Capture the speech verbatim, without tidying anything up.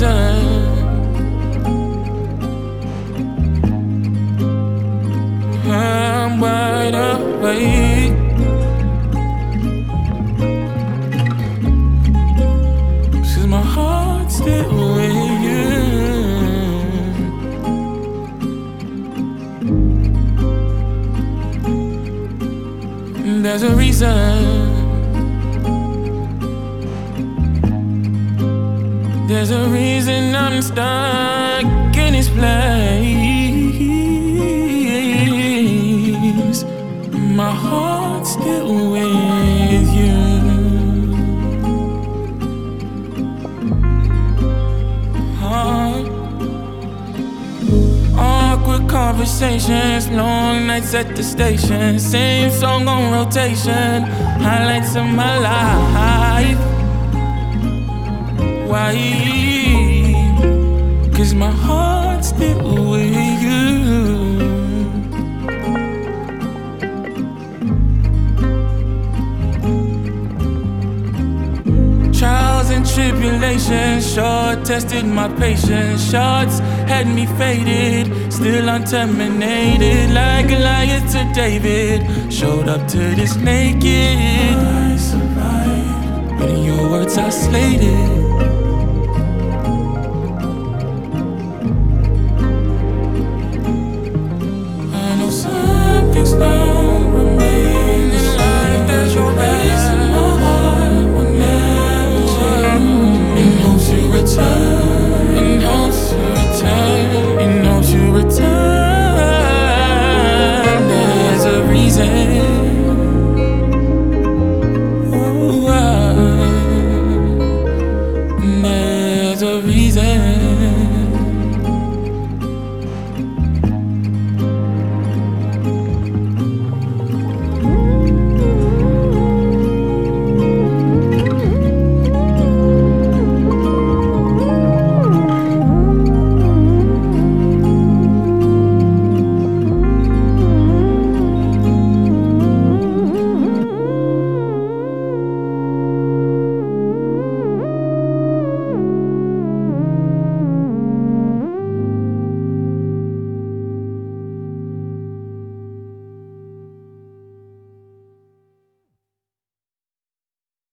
reason I'm wide awake. 'Cause my heart's still with you. There's a reason. There's a reason I'm stuck in this place. My heart's still with you. Heart. Awkward conversations, long nights at the station. Same song on rotation, highlights of my life. Why? 'Cause my heart's still with you. Trials and tribulations short tested my patience. Shots had me faded, still unterminated. Like Goliath to David, showed up to this naked. I survived, but in your words I slayed it.